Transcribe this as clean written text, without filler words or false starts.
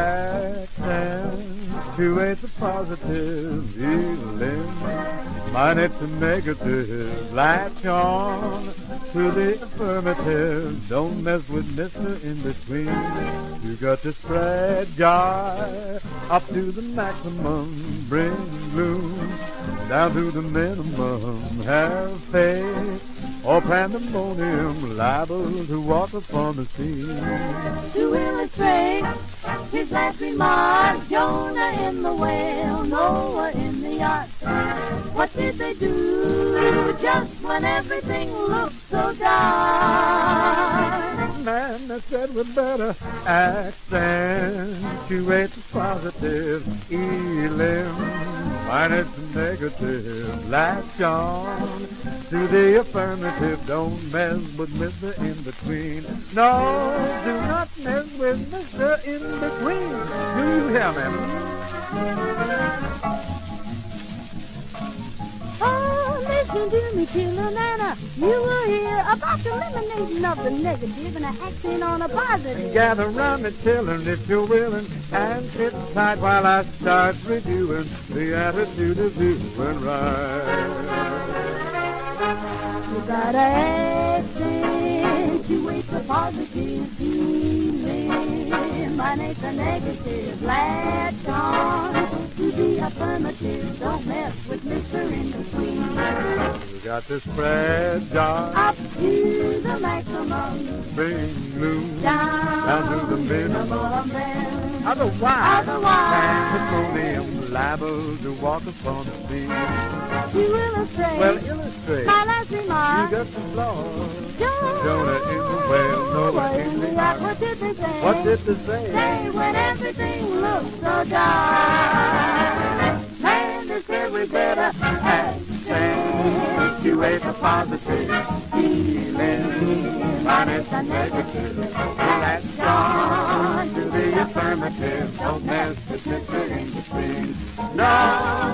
accentuate the positive feeling. Minus the negative, latch on to the affirmative. Don't mess with Mr. In Between. You got to spread joy up to the maximum. Bring gloom down to the minimum. Have faith or pandemonium, liable to walk upon the scene. To illustrate his last remark, Jonah in the whale, Noah in the ark. What did they do just when everything looked so dark? Man, they said we better accentuate the positive, elim, minus the negative, latch on to the affirmative. Don't mess with Mr. In Between. No, do not mess with Mr. In Between. Do you hear me? Oh, listen to me, Killer Nana. You will hear about the eliminating of the negative and an accent on a positive. Gather round the children if you're willing, and sit tight while I start reviewing the attitude of doing right. You gotta accentuate the positive feeling, minus the negative, latch on to the affirmative. Don't mess with Mr. In Between. You got to spread joy Up to the maximum, bring gloom down to the minimum. Otherwise, pandemonium, liable to walk upon the sea. You illustrate, Well, illustrate. my last You remark. got the flaw. Jonah in the whale, Noah in the ark. What did they say? What did they say? Say when everything looks so dark. Man, they said we better accentuate the positive feeling, minus the negative. Latch on to the affirmative. Don't mess with Mr. In Between. No.